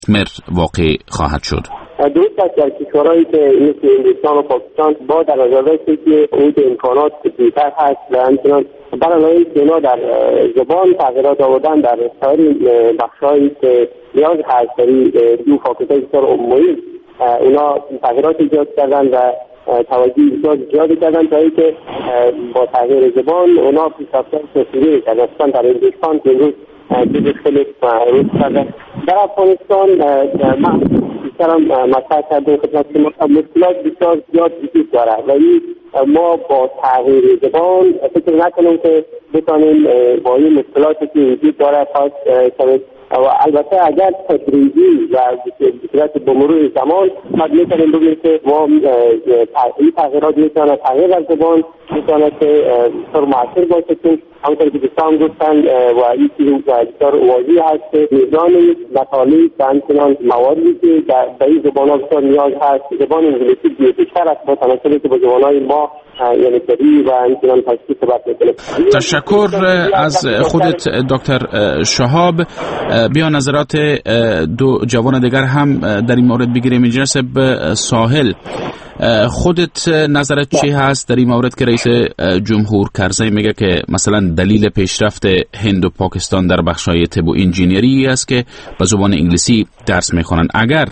مر واقع خواهد شد. درست است در کشورهایی که مثل هندوستان و پاکستان با در نظر داشته که اون امکانات بیشتر هست و همچنان برای اینا در زبان تغییرات آوردن در سایر بخش‌هایی که نیاز هست برای دو فاکولته بسیار محیط اونا تغییرات ایجاد کردن و توجه بسیار زیادی کردن تا اینکه با تغییر زبان اونا پیشرفت‌های سیاسی کردن. مثلا در هندوستان که امروز چیزی خیلی روز کردن. در افغانستان من بیشترم مطرح کردم خدمت شما مشکلات بسیار زیاد وجود داره و ما با تغییر زبان فکر نکنیم که بتانیم با این مشکلاتی که وجود داره پاس کنیم و البته اگر تدریجی و بصورت به مرور زمان ما میتونیم بگیم که ما این تغییرات میتونه تغییر در زبان میتونه که بسیار مؤثر باشه که همونطور که دوستان گفتن و این چیز بسیار واضح هست که میزان مطالب و همچنان موادی که در این زبان‌ها بسیار نیاز هست زبان انگلیسی بیشتر است با توجه که با زبان‌های ما یعنی طبیعی و همچنان تشخیص صحبت می‌کنیم. تشکر از خودت دکتر شهاب. بیا نظرات دو جوان دیگر هم در این مورد بگیریم. انجینر ساحل، خودت نظرت چی هست در این مورد که رئیس جمهور کرزی میگه که مثلا دلیل پیشرفت هند و پاکستان در بخش‌های طب و انجینیری است که به زبان انگلیسی درس میخوانند؟ اگر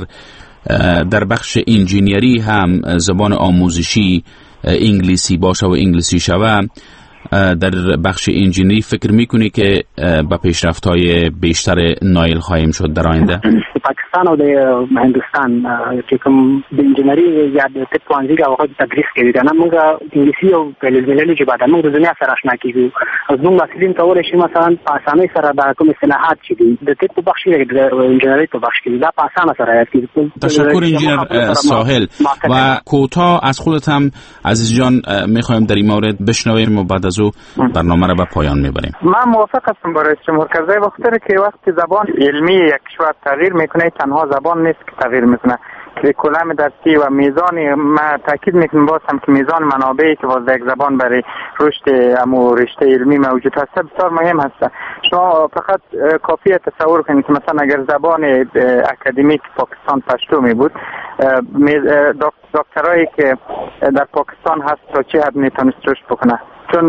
در بخش انجینیری هم زبان آموزشی انگلیسی باشه و انگلیسی شوه، در بخش انجینری فکر میکنی که با پیشرفت‌های بیشتر نایل خواهیم شد در آینده؟ پاکستان و هندوستان که کوم د انجینری یا د طب پوهنځي هغه تدریس کوي دا موږ انګلیسي او په لږ چې بعد موږ د دنیا سره آشنا کیږو او موږ مسلمان کولای شي مثلا په اسانۍ سره د کوم اصطلاحات چې دي د طب په بخش کې د انجینری په بخش کې دا په اسانه سره یاد کیږي. تشکر انجینر ساحل. و کوتاه از خودت هم عزیز جان میخوایم در این مورد بشنویم و بعد از او برنامه را به پایان میبریم. من موافق هستم با رئیس جمهور کرزی بخاطر که وقتی زبان علمی یک کشور تغییر میکنه تنها زبان نیست که تغییر میکنه، کریکولم درسی و میزان، ما تاکید میکنم باز هم که میزان منابعی که باز یک زبان برای رشد امو رشته علمی موجود هست بسیار مهم هست. شما فقط کافیه تصور کنید که مثلا اگر زبان اکادمیک پاکستان پشتو می بود، دکترایی که در پاکستان هست تا چه حد میتونست رشد بکنه،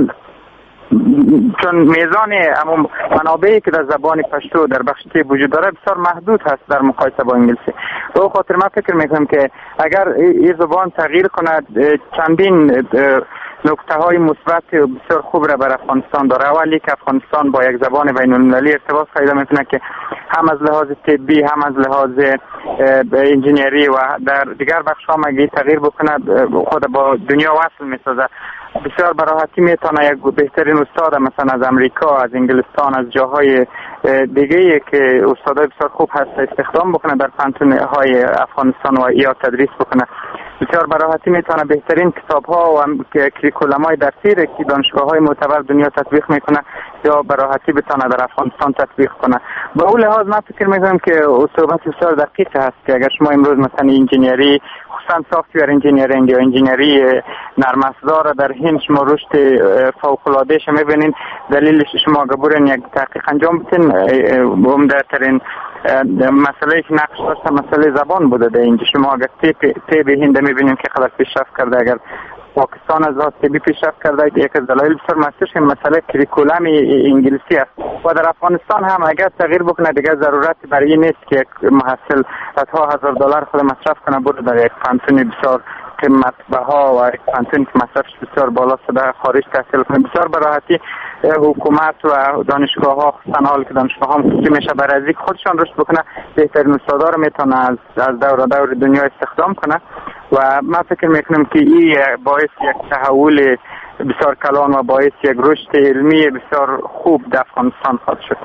چون میزان منابعی که در زبان پشتو در بخش طب وجود داره بسیار محدود هست در مقایسه با انگلیسی. به خاطر من فکر میکنم که اگر این زبان تغییر کند چندین نکته های مثبت بسیار خوب را بر افغانستان داره. اولی که افغانستان با یک زبان بین المللی ارتباط پیدا میکنه که هم از لحاظ طبی هم از لحاظ انجینری و در دیگر بخش ها مگه تغییر بکنه خود با دنیا وصل میسازه. بسیار براحتی میتونه یک بهترین استاد مثلا از امریکا، از انگلستان، از جاهای دیگه که استادای بسیار خوب هست استخدام بکنه در پانتون های افغانستان و یا تدریس بکنه. بسیار براحتی میتونه بهترین کتاب ها و کریکولم های درسی که دانشگاه های معتبر دنیا تطبیق میکنه یا براحتی بتونه در افغانستان تطبیق کنه. با اون لحاظ من فکر میکنم که صحبت بسیار دقیق هست که اگر شما امروز مثلا انجینری خصوصا سافت‌ویر انجینیرینگ یا انجینری نرم افزار در هند شما رشد فوق‌العاده ش می‌بینید، دلیلش شما گبرین یک تحقیق انجام بدین. عمده‌ترین مسئله که نقش داشته مسئله زبان بوده در اینجا. شما اگر طب هند می‌بینید که خلاص پیشرفت کرده، اگر پاکستان از لحاظ طبی پیشرفت کرده، یک از دلایل بسیار مؤثرش مسئله کریکولم انگلیسی است و در افغانستان هم اگر تغییر بکنه دیگه ضرورتی برای این نیست که یک محصل صدها هزار دلار خود مصرف کنه بره در یک پانتون بسیار قیمت بها و یک پانتون که مصرفش بسیار بالا در خارج تحصیل کنه. بسیار براحتی حکومت و دانشگاه ها خصوصا حال که دانشگاه ها خصوصی میشه برای از خودشان رشد بکنه، بهترین استادا رو میتونه از دور دنیا استخدام کنه و من فکر میکنم که این باعث یک تحول بسیار کلان و باعث یک رشد علمی بسیار خوب در افغانستان خواهد شد.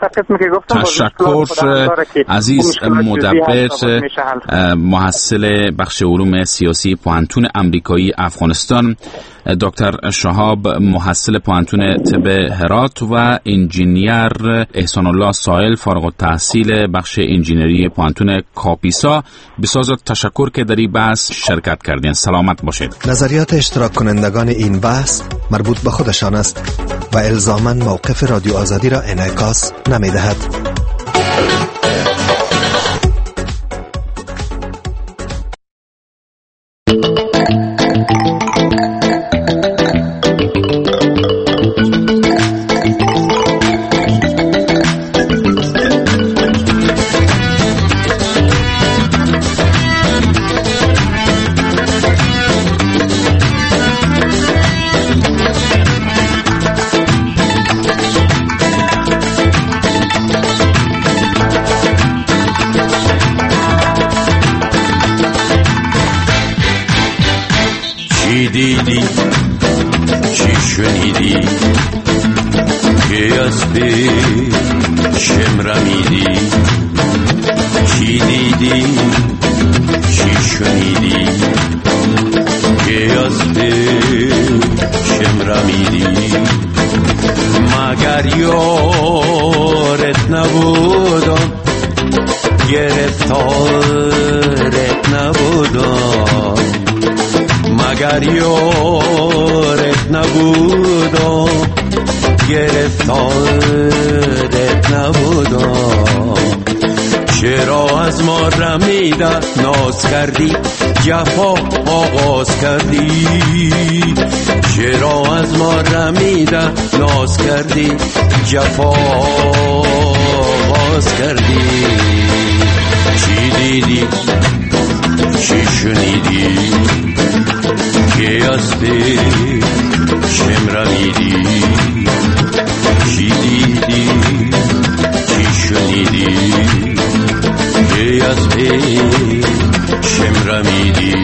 تشکر عزیز مدبر، محصل بخش علوم سیاسی پوهنتون امریکایی افغانستان، دکتر شهاب محصل پوهنتون طب هرات و انجینیر احسان الله ساحل فارغ التحصیل بخش انجینری پوهنتون کاپیسا. بسیار تشکر که در این بحث شرکت کردین. سلامت باشید. نظریات اشتراک کنندگان این بحث مربوط به خودشان است و الزاماً موقف رادیو آزادی را انعکاس نمی‌دهد. دیدی چی شنیدی که از پیشم رمیدی چی دیدی چی شنیدی که از پیشم رمیدی مگر یارت نبودم گرفتارت نبودم مگر یارت نبودم گرفتارت نبودم چرا از ما رمیده ناز کردی جفا آغاز کردی چرا از ما رمیده ناز کردی جفا آغاز کردی چی دیدی چی شنیدی که از پیشم رمیدی چی دیدی چی شنیدی که از پیشم رمیدی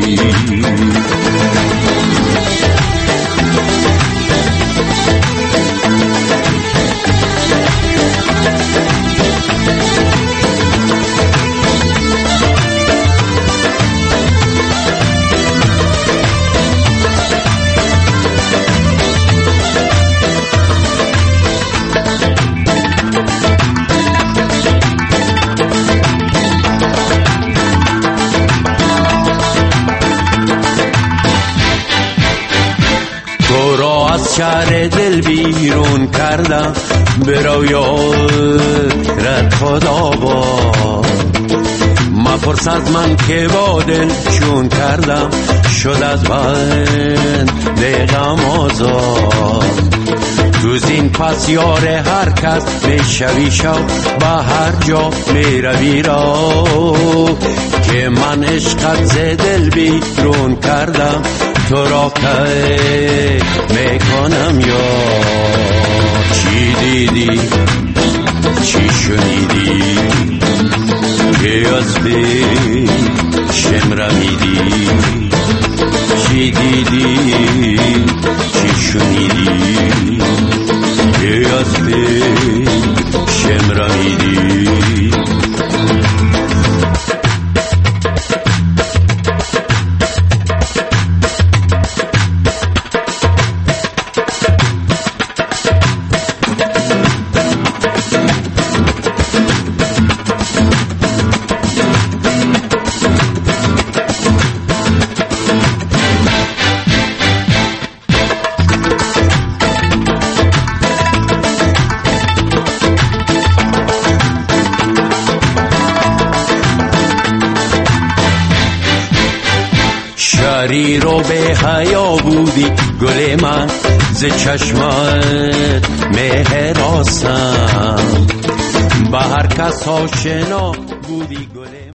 شهر دل بیرون کردم برو یارت خدا با مپرس از من که با دل چون کردم شد از بند غم آزاد تو زین پس یار هر کس میشوی شو به هر جا میروی را که من عشقت ز دل بیرون کردم تو را که میکنم یا چی دیدی چی شنیدی که از پیشم رمیدی چی دیدی چی شنیدی که از پیشم رمیدی شریر و به حیا بودی گل من ز چشمت مهراسم به هر کس آشنا بودی گل